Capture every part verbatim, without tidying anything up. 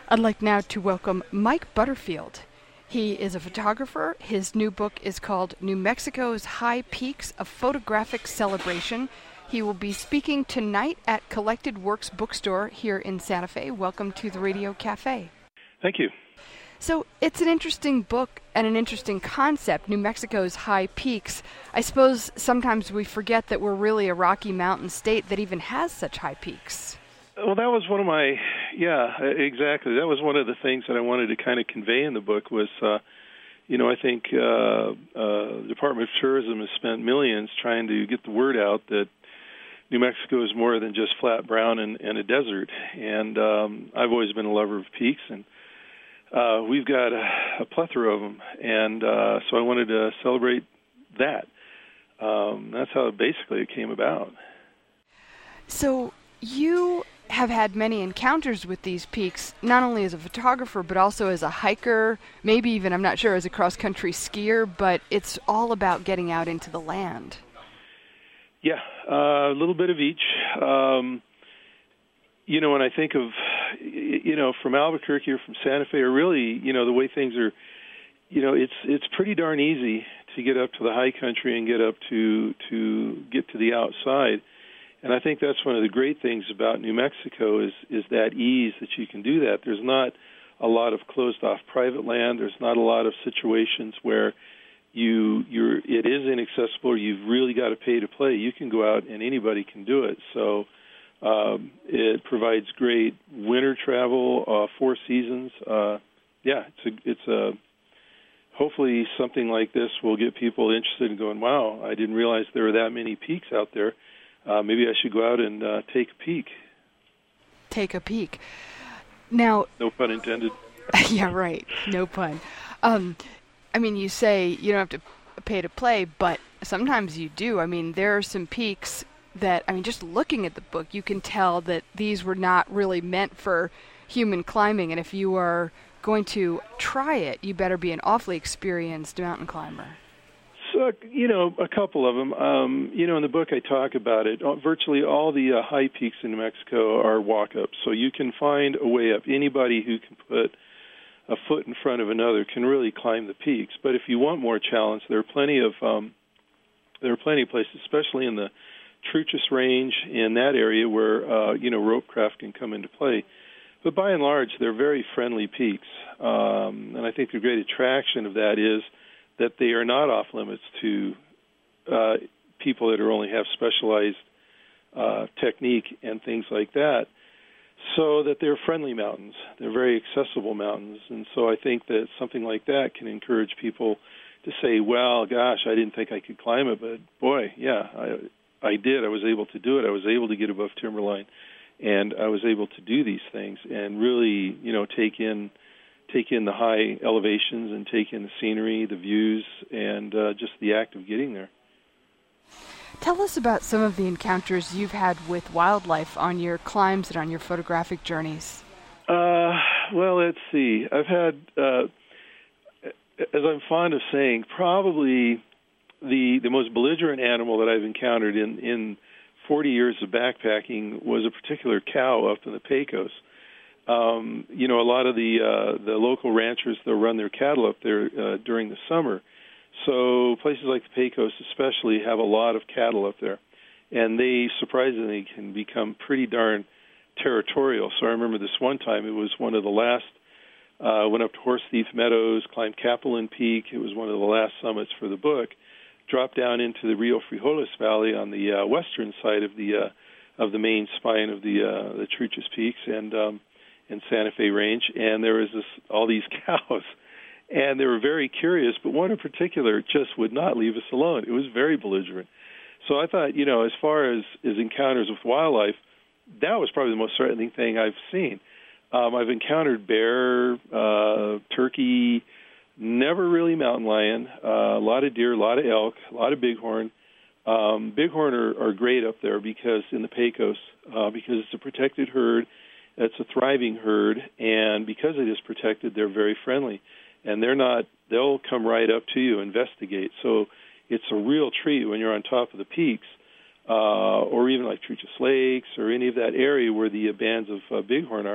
I'd like now to welcome Mike Butterfield. He is a photographer. His new book is called New Mexico's High Peaks, a Photographic Celebration. He will be speaking tonight at Collected Works Bookstore here in Santa Fe. Welcome to the Radio Cafe. Thank you. So it's an interesting book and an interesting concept, New Mexico's High Peaks. I suppose sometimes we forget that we're really a Rocky Mountain state that even has such high peaks. Well, that was one of my, yeah, exactly. That was one of the things that I wanted to kind of convey in the book was, uh, you know, I think uh, uh, the Department of Tourism has spent millions trying to get the word out that New Mexico is more than just flat brown and, and a desert. And um, I've always been a lover of peaks, and uh, we've got a, a plethora of them. And uh, so I wanted to celebrate that. Um, that's how basically it came about. So you have had many encounters with these peaks, not only as a photographer, but also as a hiker, maybe even, I'm not sure, as a cross-country skier, but it's all about getting out into the land. Yeah, uh, a little bit of each. Um, you know, when I think of, you know, from Albuquerque or from Santa Fe, or really, you know, the way things are, you know, it's it's pretty darn easy to get up to the high country and get up to to get to the outside. And I think that's one of the great things about New Mexico is is that ease that you can do that. There's not a lot of closed-off private land. There's not a lot of situations where you you're it is inaccessible or you've really got to pay to play. You can go out and anybody can do it. So um, it provides great winter travel, uh, four seasons. Uh, yeah, it's a, it's a hopefully something like this will get people interested in going, wow, I didn't realize there were that many peaks out there. Uh, maybe I should go out and uh, take a peek. Take a peek. Now, no pun intended. Yeah, right. No pun. Um, I mean, you say you don't have to pay to play, but sometimes you do. I mean, there are some peaks that, I mean, just looking at the book, you can tell that these were not really meant for human climbing. And if you are going to try it, you better be an awfully experienced mountain climber. So, you know, a couple of them. Um, you know, in the book I talk about it. Virtually all the uh, high peaks in New Mexico are walk-ups. So you can find a way up. Anybody who can put a foot in front of another can really climb the peaks. But if you want more challenge, there are plenty of um, there are plenty of places, especially in the Truchas Range in that area where, uh, you know, rope craft can come into play. But by and large, they're very friendly peaks. Um, and I think the great attraction of that is that they are not off limits to uh, people that are only have specialized uh, technique and things like that, so that they're friendly mountains. They're very accessible mountains. And so I think that something like that can encourage people to say, well, gosh, I didn't think I could climb it, but boy, yeah, I, I did. I was able to do it. I was able to get above timberline, and I was able to do these things and really, you know, take in take in the high elevations and take in the scenery, the views, and uh, just the act of getting there. Tell us about some of the encounters you've had with wildlife on your climbs and on your photographic journeys. Uh, well, let's see. I've had, uh, as I'm fond of saying, probably the the most belligerent animal that I've encountered in, in forty years of backpacking was a particular cow up in the Pecos. Um, you know, a lot of the uh, the local ranchers, they'll run their cattle up there uh, during the summer. So places like the Pecos especially have a lot of cattle up there. And they surprisingly can become pretty darn territorial. So I remember this one time, it was one of the last, uh, went up to Horse Thief Meadows, climbed Capulin Peak. It was one of the last summits for the book. Dropped down into the Rio Frijoles Valley on the uh, western side of the uh, of the main spine of the uh, the Truchas Peaks, and um, in Santa Fe Range, and there was this all these cows, and they were very curious, but one in particular just would not leave us alone. It was very belligerent. So I thought, you know, as far as, as encounters with wildlife, that was probably the most threatening thing I've seen. Um, I've encountered bear, uh, turkey, never really mountain lion, uh, a lot of deer, a lot of elk, a lot of bighorn. Um, bighorn are, are great up there because in the Pecos, uh, because it's a protected herd. It's a thriving herd, and because it is protected, they're very friendly. And they're not, they'll come right up to you, investigate. So it's a real treat when you're on top of the peaks, uh, or even like Truchas Lakes or any of that area where the uh, bands of uh, bighorn are.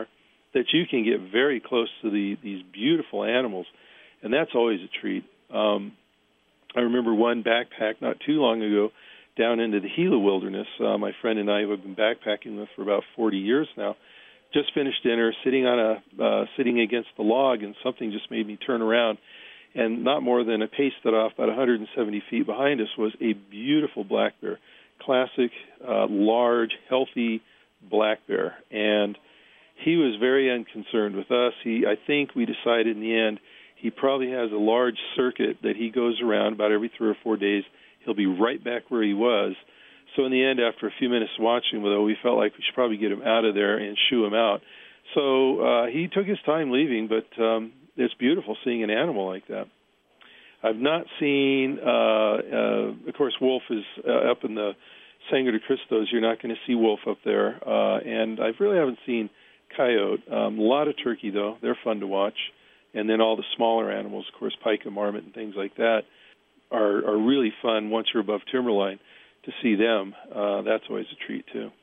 that you can get very close to the these beautiful animals, and that's always a treat. Um, I remember one backpack not too long ago down into the Gila Wilderness. Uh, my friend and I have been backpacking with for about forty years now. Just finished dinner, sitting on a uh, sitting against the log, and something just made me turn around. And not more than a pace that off, about one hundred seventy feet behind us, was a beautiful black bear, classic, uh, large, healthy black bear. And he was very unconcerned with us. He, I think, we decided in the end. He probably has a large circuit that he goes around about every three or four days. He'll be right back where he was. So in the end, after a few minutes watching, though, we felt like we should probably get him out of there and shoo him out. So uh, he took his time leaving, but um, it's beautiful seeing an animal like that. I've not seen, uh, uh, of course, wolf is uh, up in the Sangre de Cristos. You're not going to see wolf up there. Uh, and I really haven't seen coyote. Um, a lot of turkey, though. They're fun to watch. And then all the smaller animals, of course, pike and marmot and things like that, are, are really fun once you're above timberline to see them. Uh, that's always a treat, too.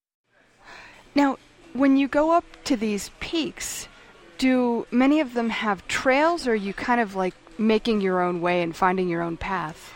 Now, when you go up to these peaks, do many of them have trails, or are you kind of like making your own way and finding your own path?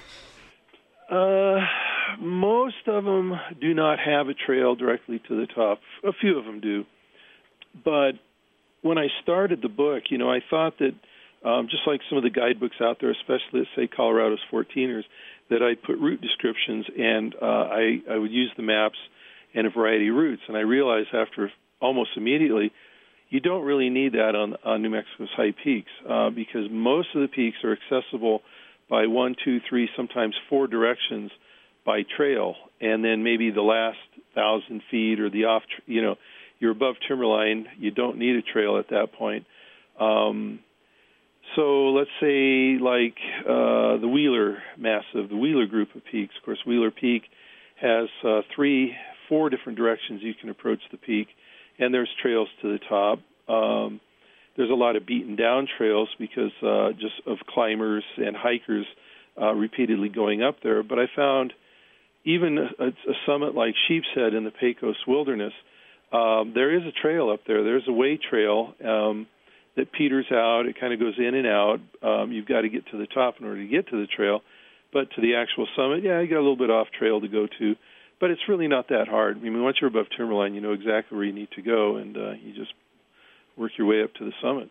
Uh, most of them do not have a trail directly to the top. A few of them do. But when I started the book, you know, I thought that um, just like some of the guidebooks out there, especially, let's say, Colorado's fourteeners, that I'd put route descriptions and uh, I, I would use the maps and a variety of routes. And I realized after almost immediately, you don't really need that on, on New Mexico's high peaks uh, because most of the peaks are accessible by one, two, three, sometimes four directions by trail, and then maybe the last thousand feet or the off, you know, you're above timberline, you don't need a trail at that point. Um, so let's say like uh, the Wheeler Massive, the Wheeler group of peaks. Of course, Wheeler Peak has uh, three, four different directions you can approach the peak, and there's trails to the top. Um, there's a lot of beaten down trails because uh, just of climbers and hikers uh, repeatedly going up there. But I found even a, a summit like Sheep's Head in the Pecos Wilderness, Um, there is a trail up there. There's a way trail um, that peters out. It kind of goes in and out. Um, you've got to get to the top in order to get to the trail. But to the actual summit, yeah, you got a little bit off trail to go to. But it's really not that hard. I mean, once you're above timberline, you know exactly where you need to go, and uh, you just work your way up to the summit.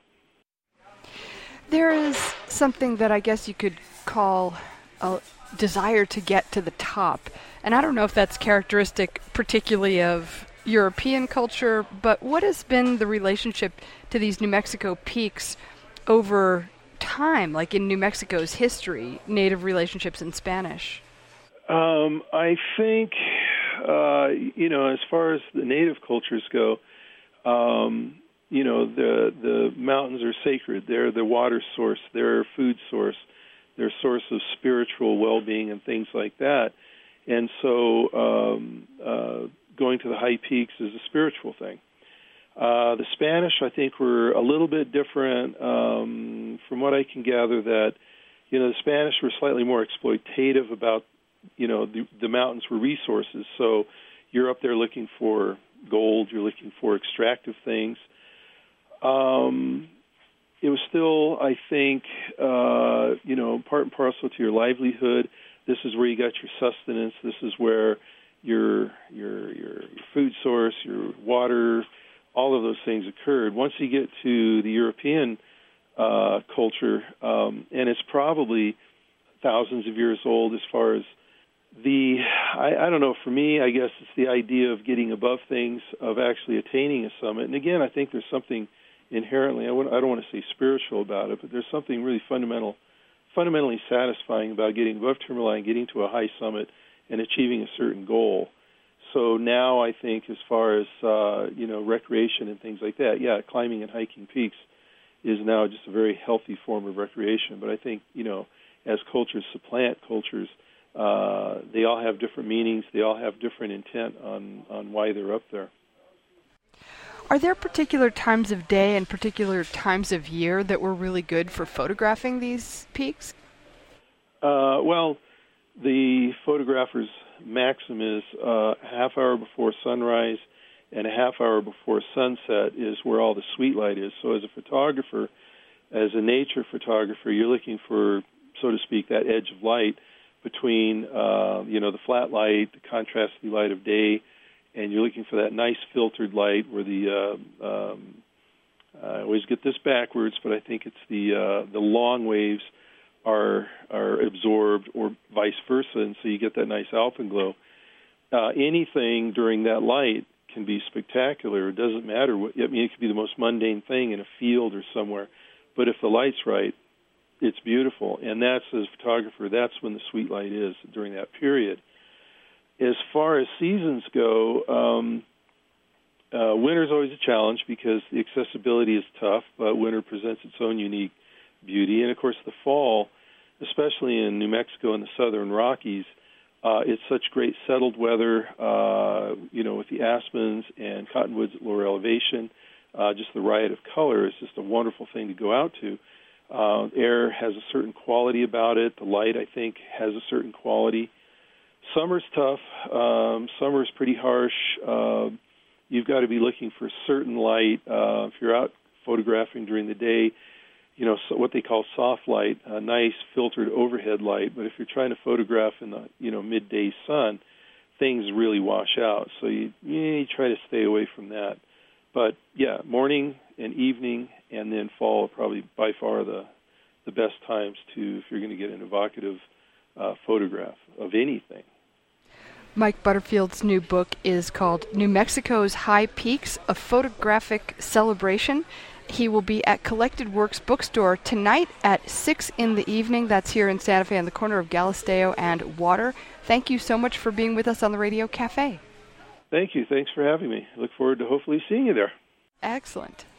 There is something that I guess you could call a desire to get to the top. And I don't know if that's characteristic particularly of European culture, but what has been the relationship to these New Mexico peaks over time, like in New Mexico's history, native relationships in Spanish? Um, I think, uh, you know, as far as the native cultures go, um, you know, the the mountains are sacred. They're the water source. They're food source. They're a source of spiritual well-being and things like that. And so um, uh, going to the high peaks is a spiritual thing. Uh, the Spanish, I think, were a little bit different. Um, from what I can gather, that, you know, the Spanish were slightly more exploitative about, you know, the, the mountains were resources. So you're up there looking for gold, you're looking for extractive things. Um, it was still, I think, uh, you know, part and parcel to your livelihood. This is where you got your sustenance. This is where your your your food source, your water, all of those things occurred. Once you get to the European uh, culture, um, and it's probably thousands of years old as far as the, I, I don't know, for me, I guess it's the idea of getting above things, of actually attaining a summit. And again, I think there's something inherently, I, wouldn't, I don't want to say spiritual about it, but there's something really fundamental, fundamentally satisfying about getting above timberline, getting to a high summit, and achieving a certain goal. So now I think as far as, uh, you know, recreation and things like that, yeah, climbing and hiking peaks is now just a very healthy form of recreation. But I think, you know, as cultures supplant cultures, uh, they all have different meanings. They all have different intent on, on why they're up there. Are there particular times of day and particular times of year that were really good for photographing these peaks? Uh, well, the photographer's maxim is uh, half hour before sunrise and a half hour before sunset is where all the sweet light is. So as a photographer, as a nature photographer, you're looking for, so to speak, that edge of light between, uh, you know, the flat light, the contrasty light of day, and you're looking for that nice filtered light where the, uh, um, I always get this backwards, but I think it's the uh, the long waves are are absorbed, or vice versa, and so you get that nice alpenglow. Uh, anything during that light can be spectacular. It doesn't matter what. I mean, it could be the most mundane thing in a field or somewhere, but if the light's right, it's beautiful. And that's, as a photographer, that's when the sweet light is during that period. As far as seasons go, um, uh, winter's always a challenge because the accessibility is tough, but winter presents its own unique beauty. And, of course, the fall, especially in New Mexico and the southern Rockies, uh, it's such great settled weather, uh, you know, with the aspens and cottonwoods at lower elevation. Uh, just the riot of color is just a wonderful thing to go out to. Uh, air has a certain quality about it. The light, I think, has a certain quality. Summer's tough. Um, summer's pretty harsh. Uh, you've got to be looking for certain light. Uh, if you're out photographing during the day, you know, so what they call soft light, a nice filtered overhead light. But if you're trying to photograph in the, you know, midday sun, things really wash out. So you, you try to stay away from that. But, yeah, morning and evening and then fall are probably by far the the best times to, if you're going to get an evocative uh, photograph of anything. Mike Butterfield's new book is called New Mexico's High Peaks, A Photographic Celebration. He will be at Collected Works Bookstore tonight at six in the evening. That's here in Santa Fe on the corner of Galisteo and Water. Thank you so much for being with us on the Radio Cafe. Thank you. Thanks for having me. I look forward to hopefully seeing you there. Excellent.